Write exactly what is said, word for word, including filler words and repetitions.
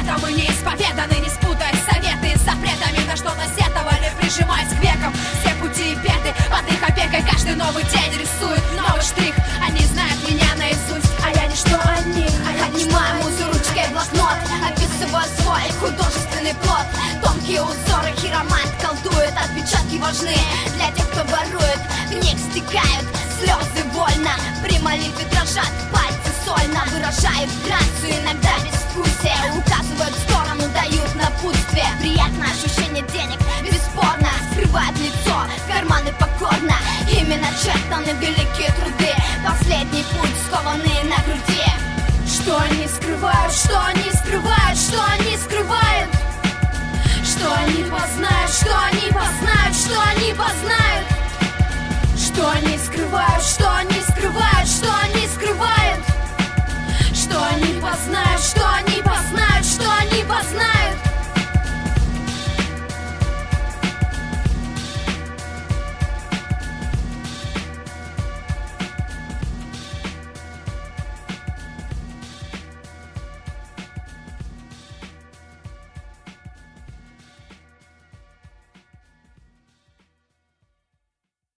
светом и неисповеданы. Не спутай советы с запретами, на что-то сетовали, прижимаясь к векам. Все пути и беды под их опекой, каждый новый день рисует новый штрих. Они знают меня наизусть, а я ничто о них. Отнимаю музу ручкой блокнот, описываю свой художественный плод. Тонкие узоры хиромант колдует, отпечатки важны для тех, кто ворует. В них стекают слезы вольно, при молитве дрожат пальцы сольно. Выражают грацию, иногда безвкусие, указывают в сторону, дают напутствие. Приятное ощущение денег, бесспорно, скрывает лицо, карманы покорно. Ими начертаны великие труды, последний путь скованный на груди. Что они скрывают, что они скрывают, что они скрывают? Что они познают, что они познают, что они познают? Что они скрывают, что они